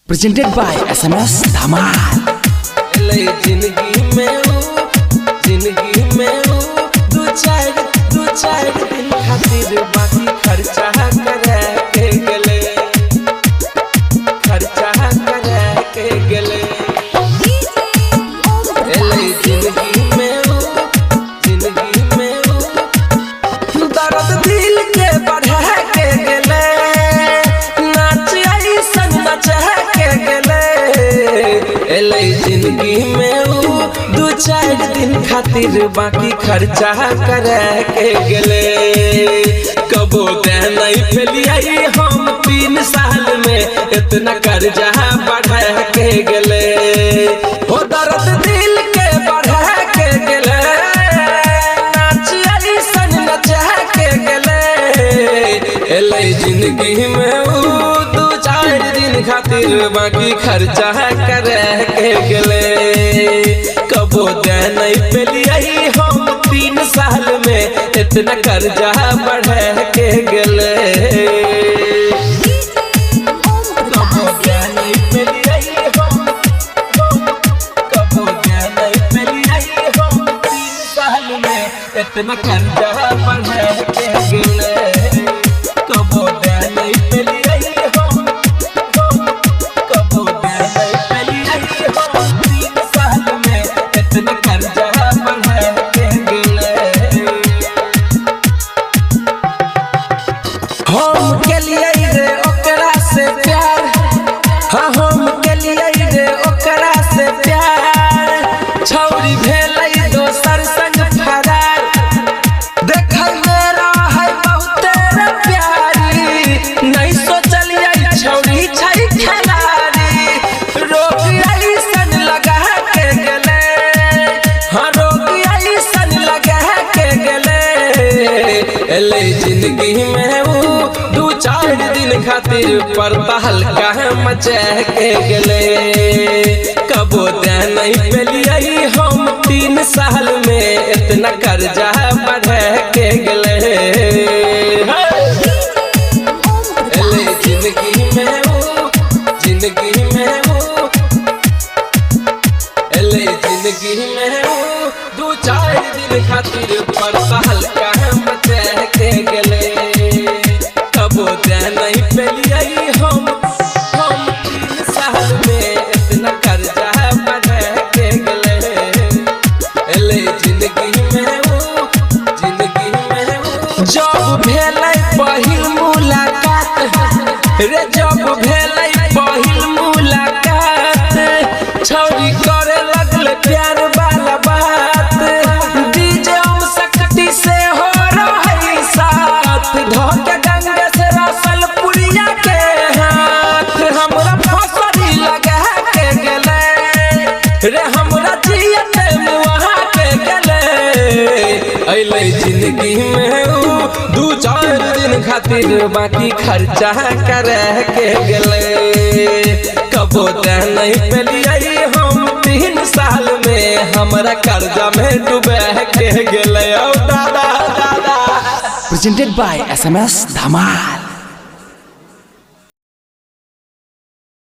Presented by SMS धमाल। जिंदगी में दू चार दिन खातिर बाकी खर्चा करे के गेले जिंदगी में दर्द दिल के बढ़ा के गेले नाच ऐसन नचा के गेले जिंदगी में दू चार दिन खातिर बाकी खर्चा करे के गेले कबो दे नहीं फैलियाई हम 3 साल में इतना कर्जा बढ़ा के गेले हो दर्द दिल के बढ़ा के गेले नाच ऐसन नचा के गेले जिंदगी में दू चार दिन खातिर बाकी खर्चा करे के गेले कबो दे नहीं फैलियाई हम 3 साल में इतना कर्जा बढ़ा के गेले कबो दे नहीं फैलियाई हम 3 साल में इतना कर्जा बढ़ा के गेले कबो दे नहीं फैलियाई हम 3 साल में इतना कर्जा बढ़ा के गेले हम के लिए रे ओकरा से प्यार हाँ हम के लिए रे ओकरा से प्यार छौरी भेलै दोसर संग फरार देखल मेरा है बहुते रे प्यारी नहीं सोचलिए छौरी छै खिलाड़ी रोग ऐसन लगा के गेले हाँ रोग ऐसन लगा के गेले जिंदगी में दू चार दिन खातिर पर्दा हल्का मचा के गेले कबो दे नहीं फैलियाई हम 3 साल में इतना कर्जा बढ़ा के गेले जिंदगी में दू चार दिन खातिर पर्दा हल्का मचा के गेले कबो दे नहीं फैलियाई हम 3 साल में इतना कर्जा बढ़ा के गेले जिंदगी में जब भेलै पहिल मुलाकात रे जब भेलै पहिल मुलाकात छौरी करे लगले प्यार वाला बात डीजे हम सकती से हो रही साथ धोके गंगे से रसल पुरिया के हाथ हमरा फसरी लगा के गेले रे हमरा जियते मुहा के गेले जिंदगी में दू चार दिन खातिर बाकी खर्चा करे के गेले कबो दे नहीं फैलियाई हम 3 साल में हमरा कर्जा में डूबे के गेले ओ दादा Presented by SMS धमाल।